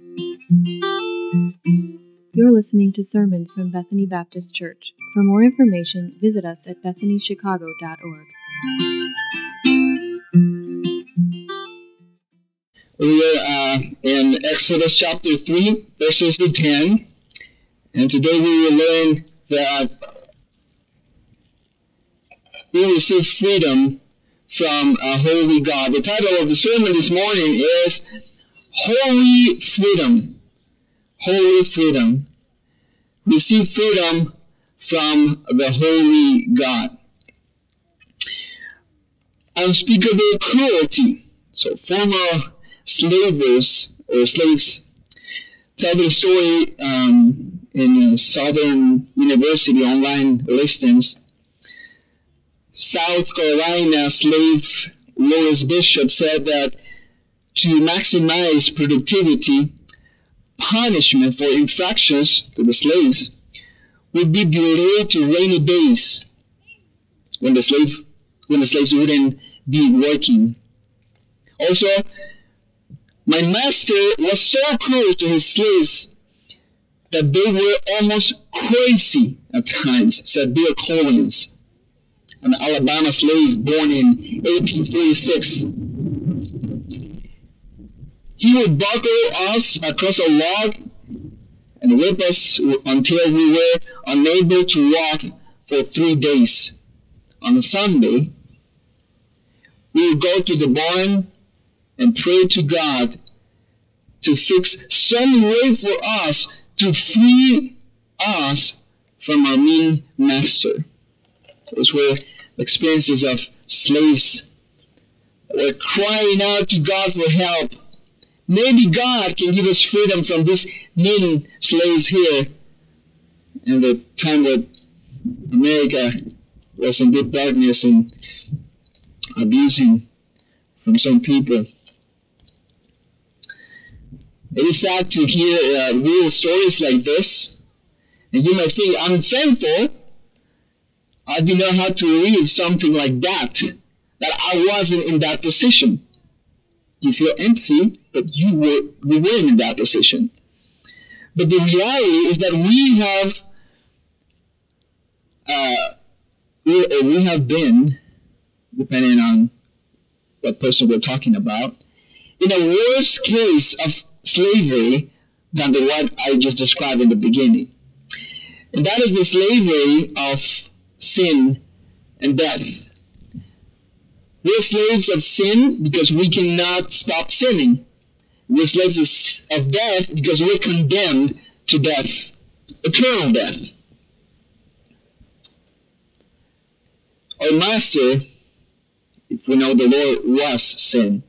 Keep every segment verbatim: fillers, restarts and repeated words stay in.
You're listening to sermons from Bethany Baptist Church. For more information, visit us at bethany chicago dot org. We are uh, in Exodus chapter three, verses ten, and today we will learn that we receive freedom from a holy God. The title of the sermon this morning is Holy Freedom. Holy Freedom. Receive freedom from the holy God. Unspeakable cruelty. So former slavers or slaves tell their story um, in Southern University online listings. South Carolina slave Lois Bishop said that to maximize productivity, punishment for infractions to the slaves would be delayed to rainy days when the slave when the slaves wouldn't be working. Also, my master was so cruel to his slaves that they were almost crazy at times, said Bill Collins, an Alabama slave born in eighteen forty-six. He would buckle us across a log and whip us until we were unable to walk for three days. On Sunday, we would go to the barn and pray to God to fix some way for us to free us from our mean master. Those were experiences of slaves that were crying out to God for help. Maybe God can give us freedom from these mean slaves here in the time that America was in deep darkness and abusing from some people. It is sad to hear uh, real stories like this. And you might think, I'm thankful I did not have to live something like that, that I wasn't in that position. You feel empty, but you were we weren't in that position. But the reality is that we have uh, we, or we have been, depending on what person we're talking about, in a worse case of slavery than the one I just described in the beginning. And that is the slavery of sin and death. We're slaves of sin because we cannot stop sinning. We're slaves of death because we're condemned to death, eternal death. Our master, if we know the Lord, was sin.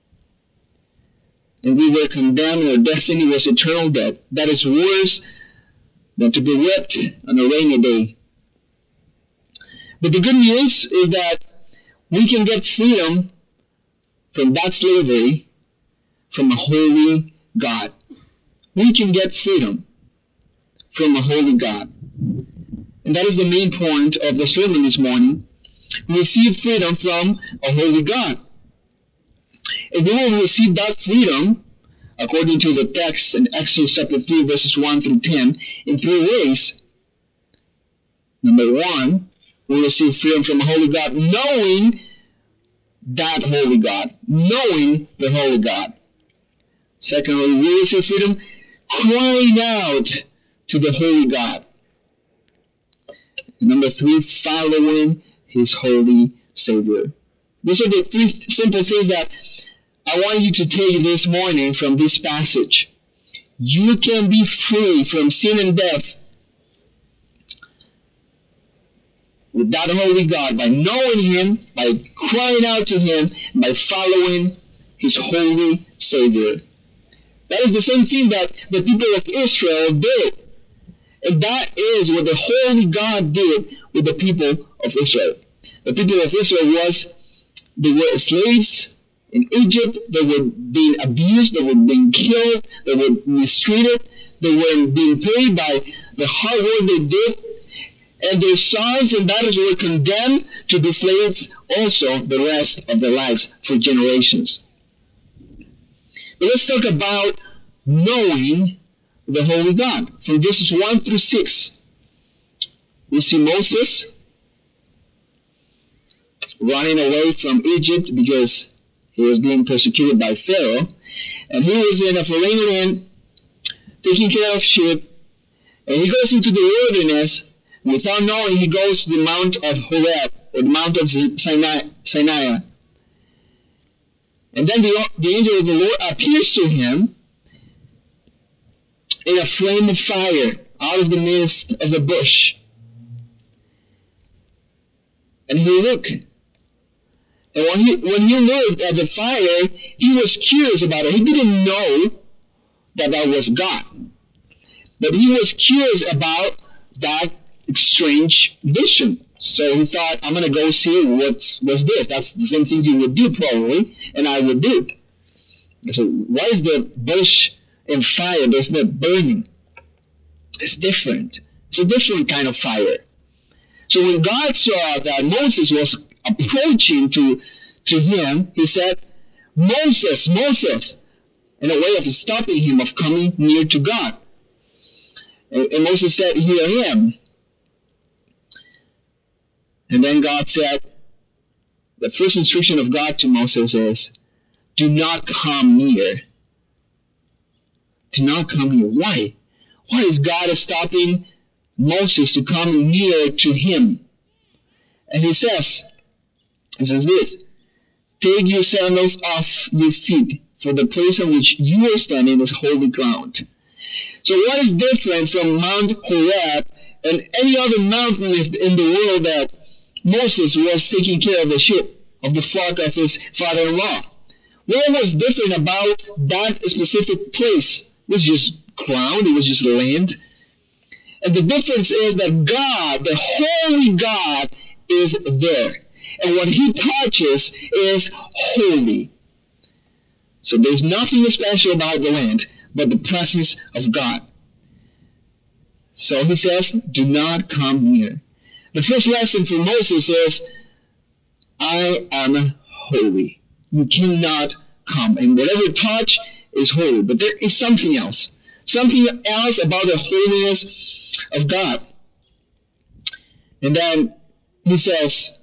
And we were condemned, our destiny was eternal death. That is worse than to be whipped on a rainy day. But the good news is that we can get freedom from that slavery from a holy God. We can get freedom from a holy God. And that is the main point of the sermon this morning. We receive freedom from a holy God. And we will receive that freedom, according to the text in Exodus chapter three, verses one through ten, in three ways. Number one, we receive freedom from a holy God, knowing that holy God, knowing the holy God. Secondly, we receive freedom crying out to the holy God. And number three, following his holy Savior. These are the three simple things that I want you to take this morning from this passage. You can be free from sin and death with that holy God by knowing him, by crying out to him, by following his holy Savior. That is the same thing that the people of Israel did. And that is what the holy God did with the people of Israel. The people of Israel was, they were slaves in Egypt. They were being abused. They were being killed. They were mistreated. They were being paid by the hard work they did. And their sons and daughters were condemned to be slaves also the rest of their lives for generations. But let's talk about knowing the Holy God. From verses one through six, we see Moses running away from Egypt because he was being persecuted by Pharaoh. And he was in a foreign land taking care of sheep. And he goes into the wilderness. And without knowing, he goes to the Mount of Horeb, or the Mount of Sinai. Sinai. And then the, the angel of the Lord appears to him in a flame of fire out of the midst of the bush. And he looked. And when he, when he looked at the fire, he was curious about it. He didn't know that that was God. But he was curious about that strange vision. So he thought, I'm going to go see what's, what's this. That's the same thing you would do probably, and I would do. So why is the bush in fire? There's no burning. It's different. It's a different kind of fire. So when God saw that Moses was approaching to, to him, he said, Moses, Moses, in a way of stopping him of coming near to God. And, and Moses said, here I am. And then God said, the first instruction of God to Moses is, do not come near. Do not come near. Why? Why is God stopping Moses to come near to him? And he says, he says this, take your sandals off your feet, for the place on which you are standing is holy ground. So what is different from Mount Horeb and any other mountain in the world that Moses was taking care of the sheep, of the flock of his father-in-law? What was different about that specific place? It was just ground, it was just land. And the difference is that God, the holy God, is there. And what he touches is holy. So there's nothing special about the land but the presence of God. So he says, do not come near. The first lesson for Moses is, I am holy. You cannot come. And whatever you touch is holy. But there is something else. Something else about the holiness of God. And then he says,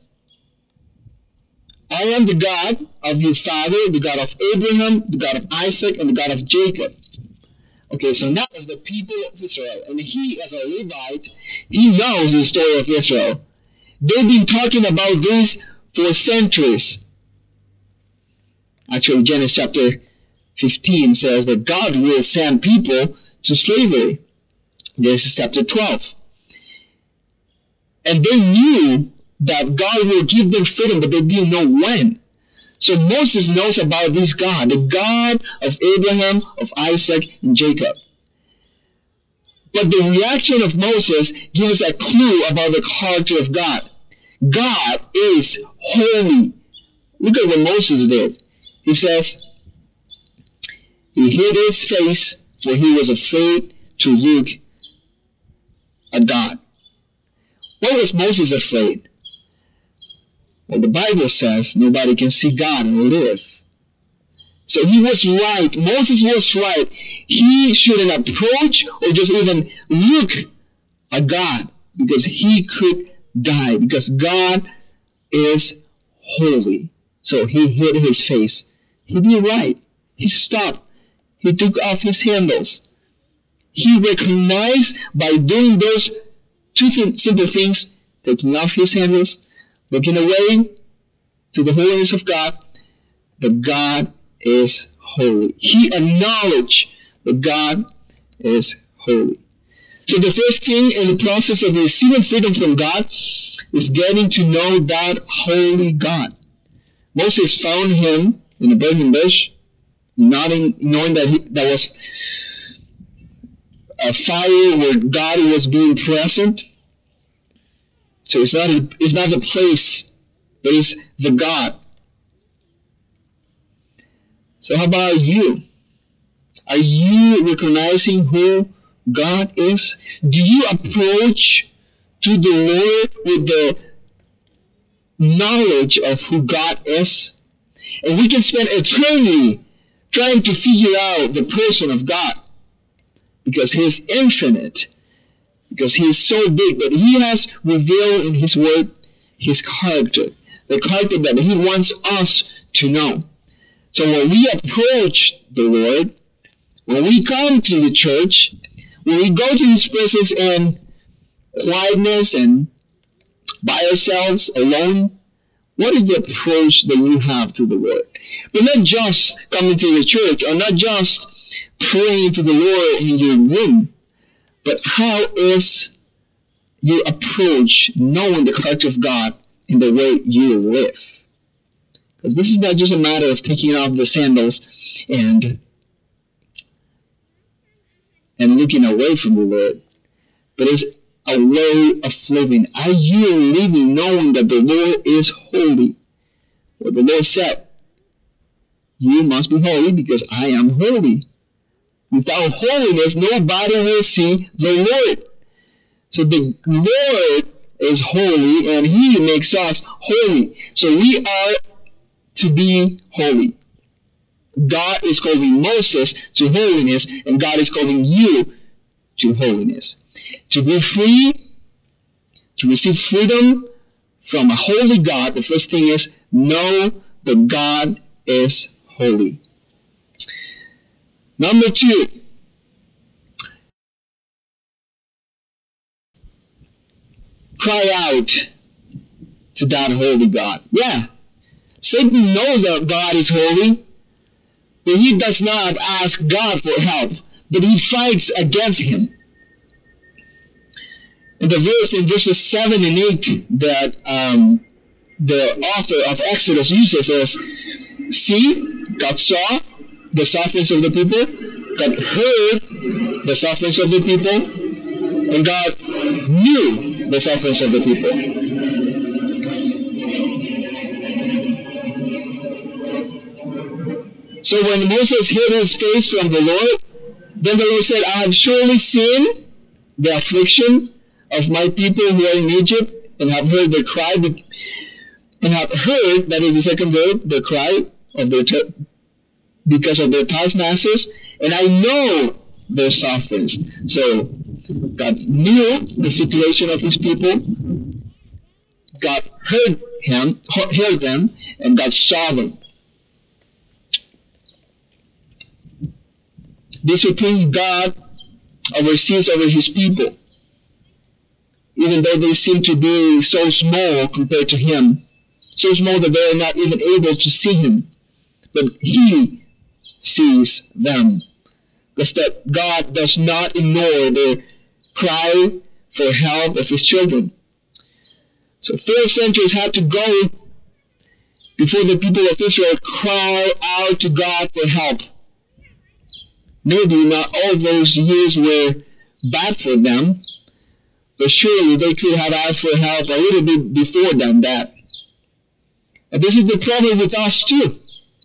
I am the God of your father, the God of Abraham, the God of Isaac, and the God of Jacob. Okay, so now as the people of Israel, and he as a Levite, he knows the story of Israel. They've been talking about this for centuries. Actually, Genesis chapter fifteen says that God will send people to slavery. Genesis chapter twelve. And they knew that God will give them freedom, but they didn't know when. So Moses knows about this God, the God of Abraham, of Isaac, and Jacob. But the reaction of Moses gives a clue about the character of God. God is holy. Look at what Moses did. He says, he hid his face, for he was afraid to look at God. Why was Moses afraid? Well, the Bible says nobody can see God and live. So he was right. Moses was right. He shouldn't approach or just even look at God because he could die, because God is holy. So he hid his face. He did right. He stopped. He took off his sandals. He recognized by doing those two th- simple things, taking off his sandals, looking away to the holiness of God, that God is holy. He acknowledged that God is holy. So the first thing in the process of receiving freedom from God is getting to know that holy God. Moses found him in a burning bush, knowing, knowing that he, that was a fire where God was being present. So it's not, a, it's not the place, but it's the God. So how about you? Are you recognizing who God is? Do you approach to the Lord with the knowledge of who God is? And we can spend eternity trying to figure out the person of God, because he is infinite, because he is so big, but he has revealed in his word his character, the character that he wants us to know. So when we approach the Lord, when we come to the church, when we go to his presence in quietness and by ourselves, alone, what is the approach that you have to the Lord? But not just coming to the church, or not just praying to the Lord in your room, but how is your approach knowing the character of God in the way you live? Because this is not just a matter of taking off the sandals and and looking away from the Lord, but it's a way of living. Are you living knowing that the Lord is holy? Well, the Lord said, you must be holy because I am holy. Without holiness, nobody will see the Lord. So the Lord is holy and he makes us holy. So we are to be holy. God is calling Moses to holiness, and God is calling you to holiness. To be free, to receive freedom from a holy God, the first thing is know that God is holy. Number two, cry out to that holy God. Yeah, Satan knows that God is holy, but he does not ask God for help, but he fights against him. In the verse in verses seven and eight that um, the author of Exodus uses is, see, God saw the sufferings of the people, God heard the sufferings of the people, and God knew the sufferings of the people. So when Moses hid his face from the Lord, then the Lord said, I have surely seen the affliction of my people who are in Egypt, and have heard their cry, and have heard, that is the second verb, the cry of their ter- because of their taskmasters, and I know their sufferings. So God knew the situation of his people, God heard him, heard them, and God saw them. The supreme God oversees over his people, even though they seem to be so small compared to him, so small that they are not even able to see him. But he sees them, because that God does not ignore the cry for help of his children. So four centuries had to go before the people of Israel cry out to God for help. Maybe not all those years were bad for them, but surely they could have asked for help a little bit before than that. And this is the problem with us too.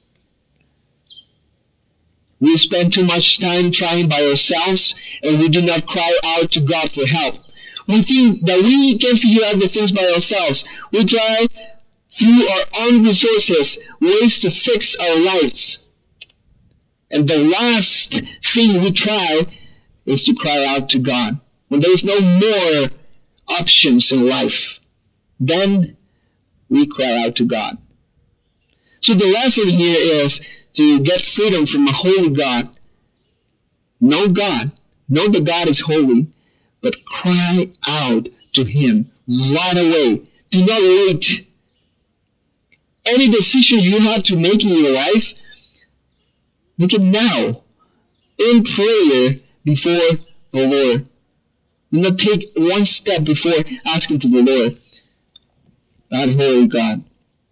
We spend too much time trying by ourselves, and we do not cry out to God for help. We think that we can figure out the things by ourselves. We try through our own resources ways to fix our lives. And the last thing we try is to cry out to God. When there is no more options in life, then we cry out to God. So the lesson here is to get freedom from a holy God. Know God. Know that God is holy, but cry out to him right away. Do not wait. Any decision you have to make in your life, make it now, in prayer before the Lord. Do not take one step before asking to the Lord, that holy God.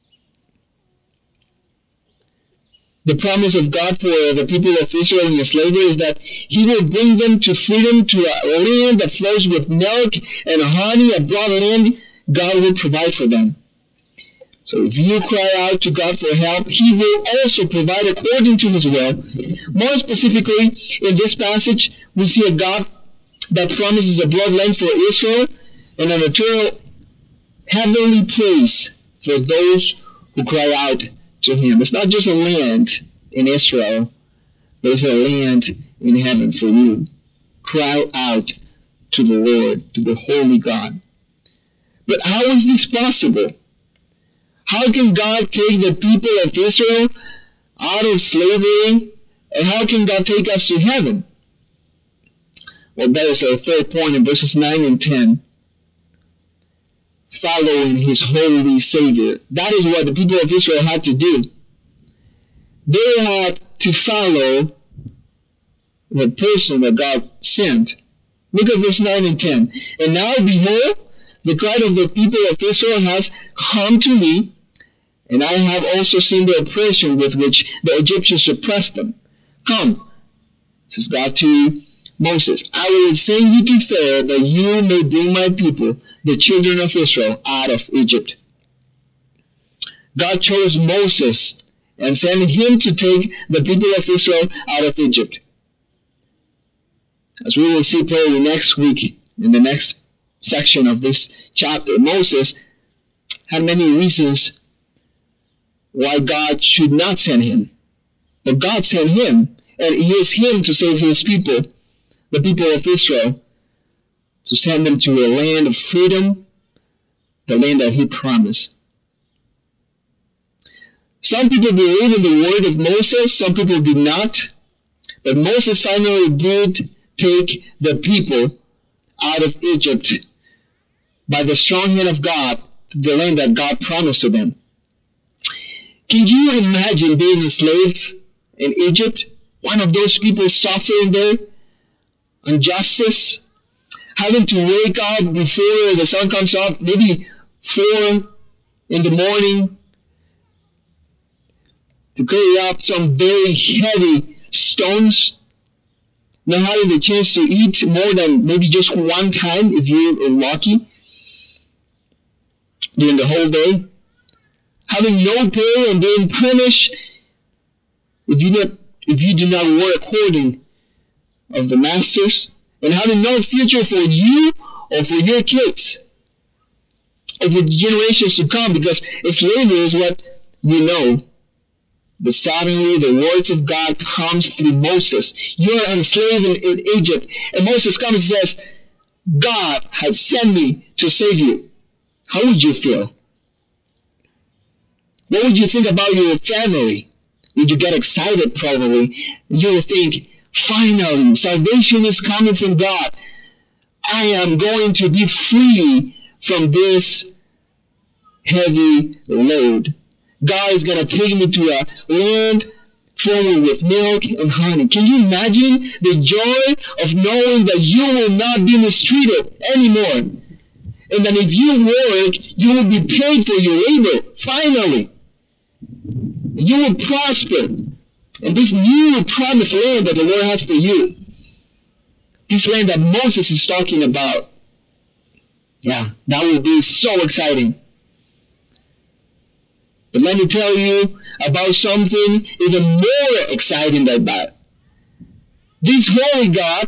The promise of God for the people of Israel in slavery is that he will bring them to freedom, to a land that flows with milk and honey, a broad land God will provide for them. So if you cry out to God for help, he will also provide according to his will. More specifically, in this passage, we see a God that promises a broad land for Israel and an eternal heavenly place for those who cry out to him. It's not just a land in Israel, There's a land in heaven for you. Cry out to the Lord, to the Holy God. But how is this possible? How can God take the people of Israel out of slavery? And how can God take us to heaven? Well, that is our third point in verses nine and ten. Following his holy Savior. That is what the people of Israel had to do. They had to follow the person that God sent. Look at verse nine and ten. And now, behold, the cry of the people of Israel has come to me, and I have also seen the oppression with which the Egyptians oppressed them. Come, says God to Moses, I will send you to Pharaoh that you may bring my people, the children of Israel, out of Egypt. God chose Moses and sent him to take the people of Israel out of Egypt. As we will see probably next week, in the next section of this chapter, Moses had many reasons why God should not send him. But God sent him, and he used him to save his people, the people of Israel, to send them to a land of freedom, the land that he promised. Some people believe in the word of Moses, some people did not. But Moses finally did take the people out of Egypt by the strong hand of God to the land that God promised to them. Can you imagine being a slave in Egypt? One of those people suffering there, injustice, having to wake up before the sun comes up, maybe four in the morning, to carry up some very heavy stones, not having the chance to eat more than maybe just one time if you're lucky during the whole day, having no pay and being punished if you not if you do not work according of the masters, and having no future for you or for your kids or for generations to come, because slavery is what you know. But suddenly the words of God comes through Moses. You are enslaved in, in Egypt. And Moses comes and says, God has sent me to save you. How would you feel? What would you think about your family? Would you get excited probably? You would think, finally, salvation is coming from God. I am going to be free from this heavy load. God is going to take me to a land filled with milk and honey. Can you imagine the joy of knowing that you will not be mistreated anymore? And that if you work, you will be paid for your labor, finally. You will prosper in this new promised land that the Lord has for you. This land that Moses is talking about. Yeah, that will be so exciting. But let me tell you about something even more exciting than that. This holy God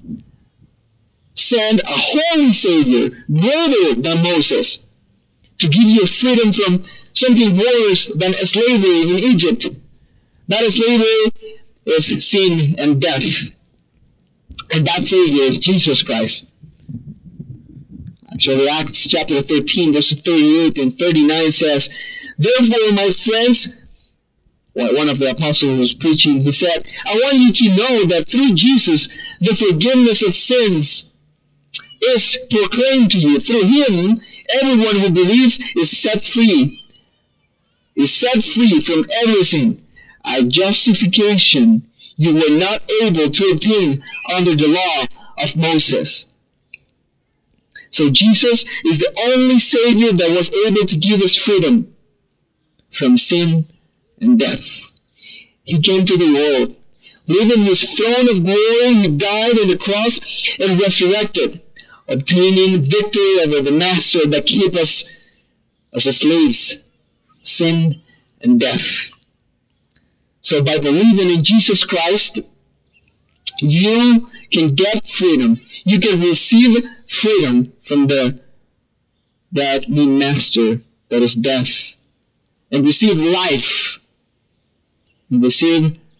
sent a holy Savior greater than Moses to give you freedom from something worse than slavery in Egypt. That slavery is sin and death. And that Savior is Jesus Christ. Actually, Acts chapter thirteen, verses thirty-eight and thirty-nine says, therefore, my friends, well, one of the apostles was preaching, he said, I want you to know that through Jesus, the forgiveness of sins is proclaimed to you. Through him, everyone who believes is set free, is set free from everything. A justification you were not able to obtain under the law of Moses. So Jesus is the only Savior that was able to give us freedom from sin and death. He came to the world, leaving his throne of glory. He died on the cross and resurrected, obtaining victory over the master that kept us as slaves, sin and death. So by believing in Jesus Christ, you can get freedom. You can receive freedom from the that mean master that is death, and receive life, and receive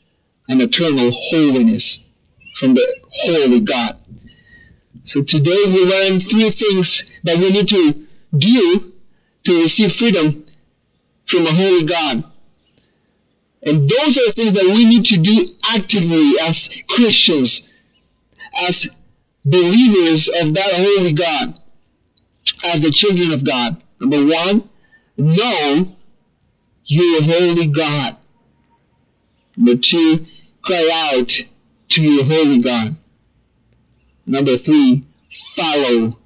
and eternal holiness from the holy God. So today we learn three things that we need to do to receive freedom from a holy God. And those are things that we need to do actively as Christians, as believers of that holy God, as the children of God. Number one, know your holy God. Number two, cry out to your holy God. Number three, follow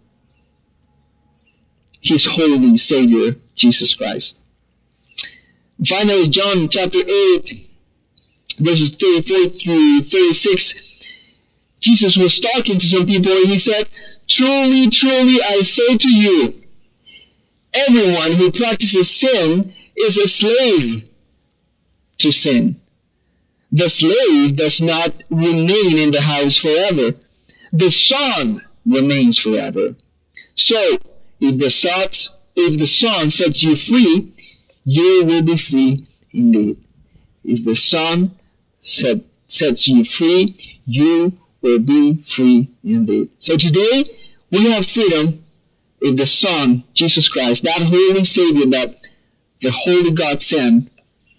his holy Savior, Jesus Christ. Finally, John chapter eight, verses thirty-four through thirty-six, Jesus was talking to some people and he said, "Truly, truly, I say to you, everyone who practices sin is a slave to sin. The slave does not remain in the house forever. The Son remains forever. So, if the Son, if the Son sets you free, you will be free indeed. If the Son set, sets you free, you will be free indeed." So today, we have freedom if the Son, Jesus Christ, that holy Savior that the Holy God sent,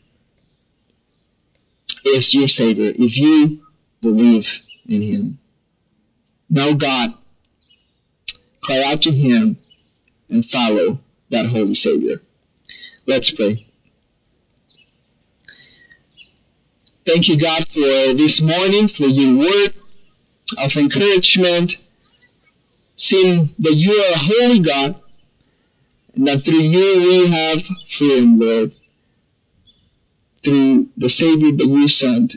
is your Savior, if you believe in him. Know God, cry out to him, and follow that holy Savior. Let's pray. Thank you, God, for this morning, for your word of encouragement, seeing that you are a holy God, and that through you we have freedom, Lord, through the Savior that you sent.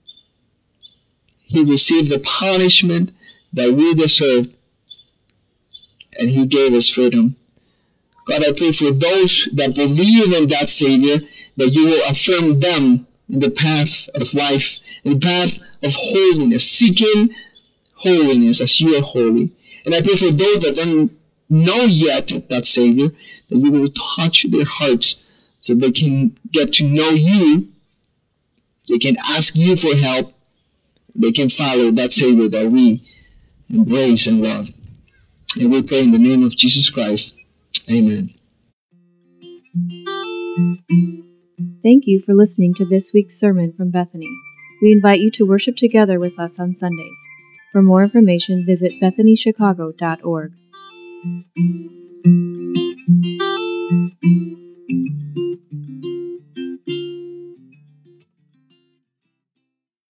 He received the punishment that we deserved, and he gave us freedom. God, I pray for those that believe in that Savior, that you will affirm them in the path of life, in the path of holiness, seeking holiness as you are holy. And I pray for those that don't know yet that Savior, that you will touch their hearts so they can get to know you, they can ask you for help, they can follow that Savior that we embrace and love. And we pray in the name of Jesus Christ. Amen. Thank you for listening to this week's sermon from Bethany. We invite you to worship together with us on Sundays. For more information, visit bethany chicago dot org.